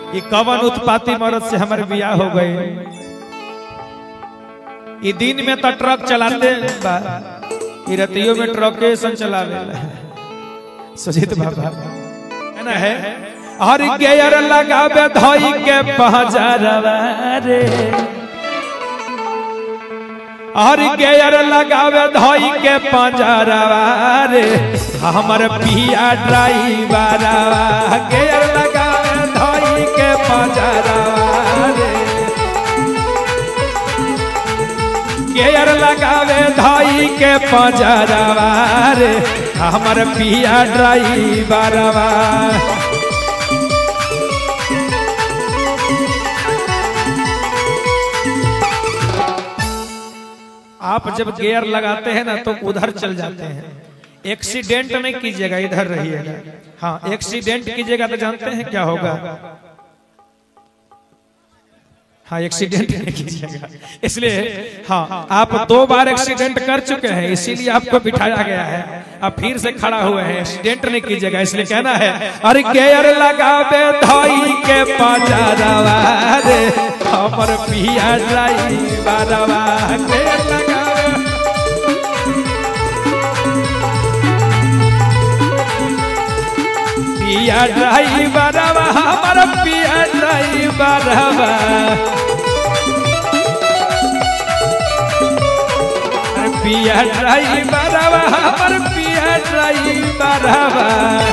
ये कवन उत्पाती मर्द से हमारे बियाह हो गए। ये दिन में तो ट्रक चलाते बा, ये रतियों में ट्रकेशन चलावे सुजीत बाबा है ना है। और गेयर लगावे धोई के पहचारवा रे, और गेयर लगावे धोई के पंजरवा रे हमर पिया ड्राइवरवा। गेयर लगावे धोई के पंजरवा रे, गेयर लगावे धोई के पंजरवा रे हमर पिया ड्राइवरवा। आप जब गियर लगाते हैं ना तो उधर चल जाते हैं। एक्सीडेंट नहीं कीजिएगा, इधर रहिएगा। हाँ, एक्सीडेंट कीजिएगा तो जानते हैं क्या होगा। हाँ, एक्सीडेंट नहीं कीजिएगा। इसलिए हाँ, आप 2 बार एक्सीडेंट कर चुके हैं, इसीलिए आपको बिठाया गया है। आप फिर से खड़ा हुए हैं, एक्सीडेंट नहीं कीजिएगा। इसलिए कहना है अरे गियर लगावे धोई के पंजरवा रे हमर पिया ड्राइवरवा। गियर लगावे पिया ड्राइवरवा हमर पिया ड्राइवरवा। पिया ड्राइवरवा हमर पिया ड्राइवरवा।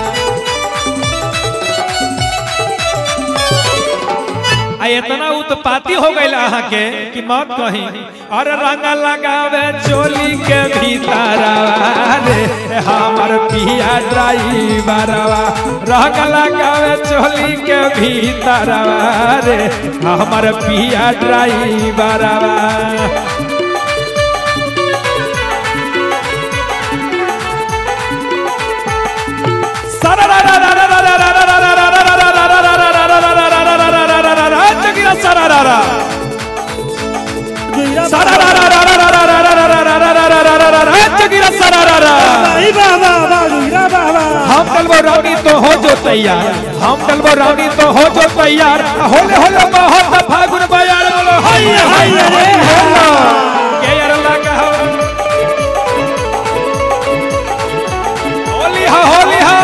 इतना उत्पाती हो गई अहाँ के कि मत कहीं। और रंग लगावे चोली के भीतरवा रे हमर पिया ड्राइवरवा। रंग लगावे चोली के भीतरवा रे हमर पिया ड्राइवरवा। हम डलबो रानी तो हो जो तैयार, हम डलबो रानी तो हो जो तैयार। होले होले बहुत फागुन बयार बोलो हाय हाय रे गेयर लगाओ। होली हा होली हा।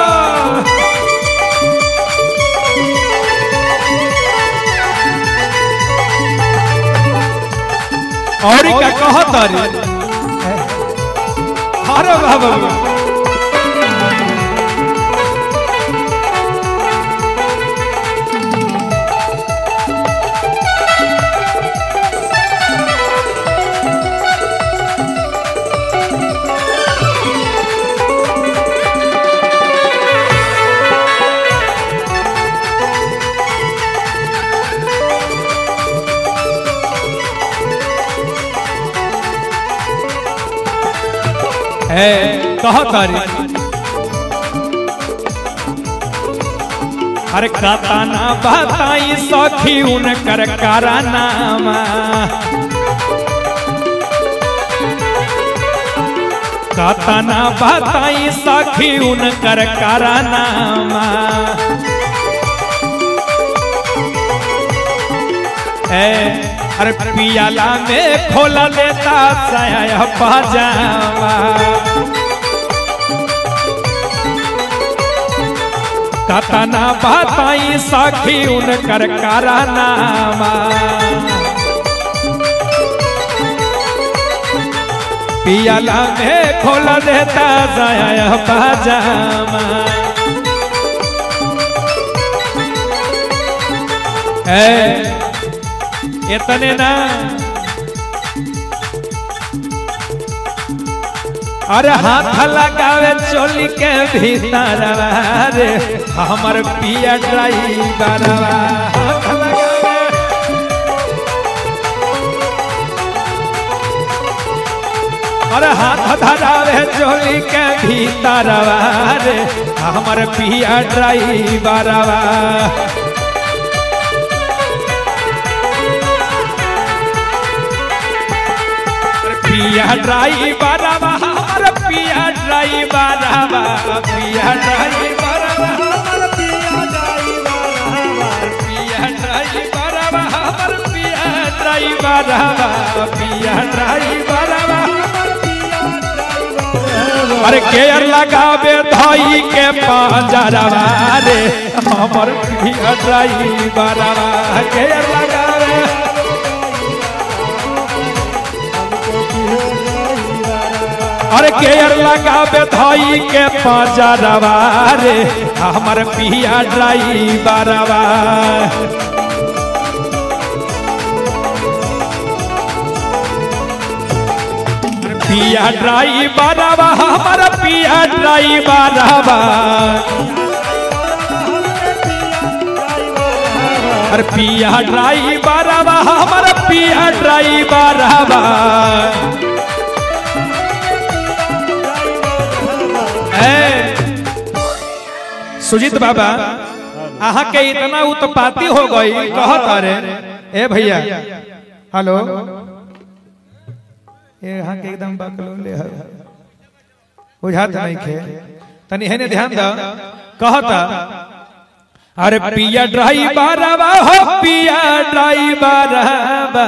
और क्या कहत रे अरे बाबा कहत अरे कतना बताई सखी उनकर कारनामा। कतना बताई सखी उनकर कारनामा। अरे पियाला में खोला देता साया पजामा। कतना बताई सखी उनकर कारनामा। पियाला में खोला देता साया पजामा। इतने ना अरे हाथ लगावे चोली के भीतरवा रे हमर पिया ड्राइवरवा। हाथ लगावे अरे हाथ धरावे चोली के भीतरवा रे हमर पिया ड्राइवरवा। पिया ड्राइवरवा हमर पिया ड्राइवरवा। पिया ड्राइवरवा हमर पिया ड्राइवरवा। ड्राइवरवा पिया ड्राइवरवा अरे गेयर लगावे धोई के पंजरवा रे हमर पिया ड्राइवरवा गेयर लगावे अरे गेयर लगावे धोई के पंजरवा रे हमर पिया ड्राइवरवा पिया ड्राइवरवा हमर पिया ड्राइवरवा अरे पिया ड्राइवरवा हमर पिया ड्राइवरवा सुजीत बाबा आहा के इतना उत्पाती हो गई कहत अरे ए भैया हेलो ये यहाँ के एकदम बकलोले है बुझात नहीं खे तनी हेने ध्यान द कहता अरे पिया ड्राइवरवा हो पिया ड्राइवरवा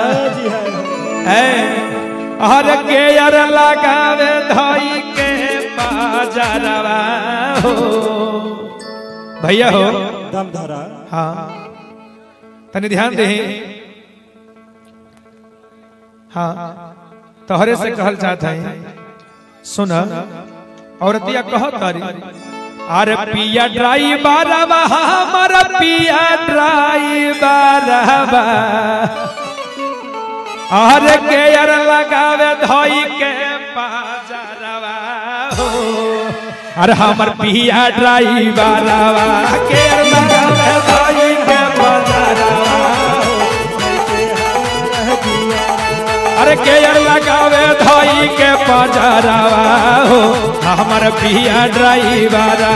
अरे गेयर लगावे धोई के बाजारवा हो भैया हो दम धरा हाँ तनी ध्यान दे हाँ तोहरे से कहल चाहता है सुन औरतिया कहत तारी अरे पिया ड्राइवरवा हमर पिया ड्राइवरवा अरे गेयर लगावे धोई के बाजारवा हो अरे हमर पिया ड्राइवरवा गेयर लगावे धोई के बाजारवा अरे गेयर लगावे धोई के बाजारवा हो हमर पिया ड्राइवरवा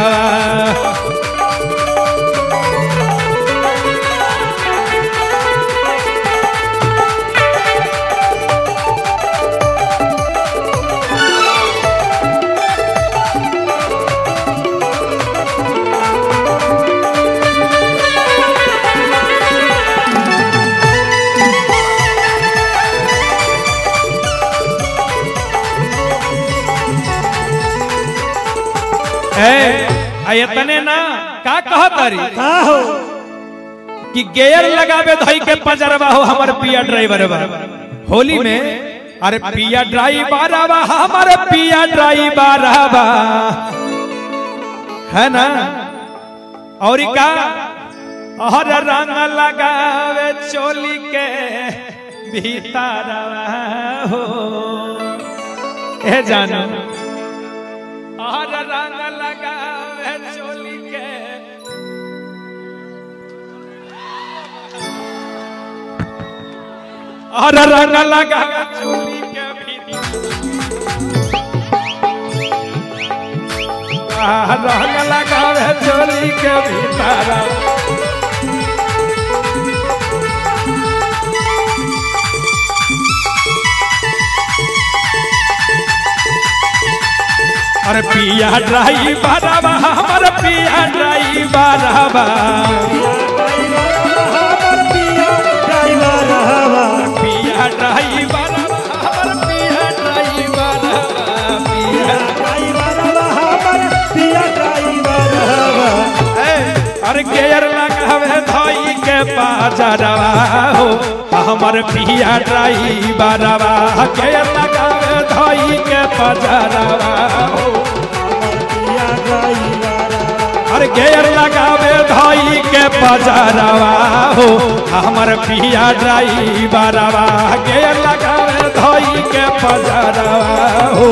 इतने ना का कहतरी का हो कि गेयर लगावे धोई के पंजरवा हो हमर पिया ड्राइवरवा होली में अरे पिया ड्राइवरवा हमर पिया ड्राइवरवा है ना और का हर रंग लगावे चोली के भीतरवा हो ए जानो हर रंग लगावे चोली के हर रंग लगावे चोली के रंग लगावे चोली के भीतर अरे पिया ड्राइवरवा हमर पिया ड्राइवरवा पिया ड्राइवरवा हमर पिया ड्राइवरवा अरे गेयर लगावे धोई के बाजारवा हो हमर पिया ड्राइवरवा गेयर लगावे धोई के बाजारवा हो अरे गेयर लगावे धोई के बाजारवा हो हमर पिया ड्राइवरवा गेयर लगावे धोई के बाजारवा हो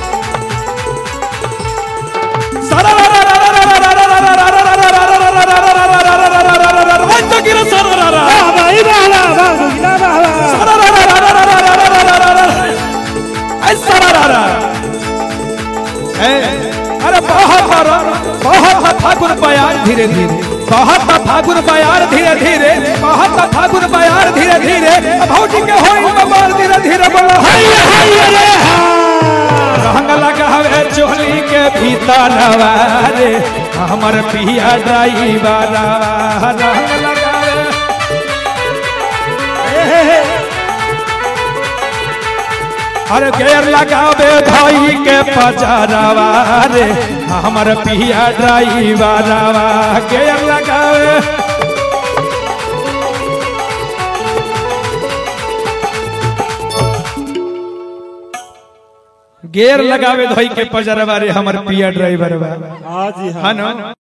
अरे बहुत फागुन बयार धीरे धीरे बहुत फागुन बयार धीरे धीरे बहुत फागुन बयार धीरे धीरे भौजी के होई बबार धीरे धीरे बोला रंग लगावे चोली के भीतरवा रे हमर पिया ड्राइवरवा रंग लगावे अरे गेर लगावे धाई के पजरवा रे हमर पिया ड्राइवरवा गेर लगावे गेर लगावे धाई के पजरवा रे हमर पिया ड्राइवरवा। हाँ जी हाँ।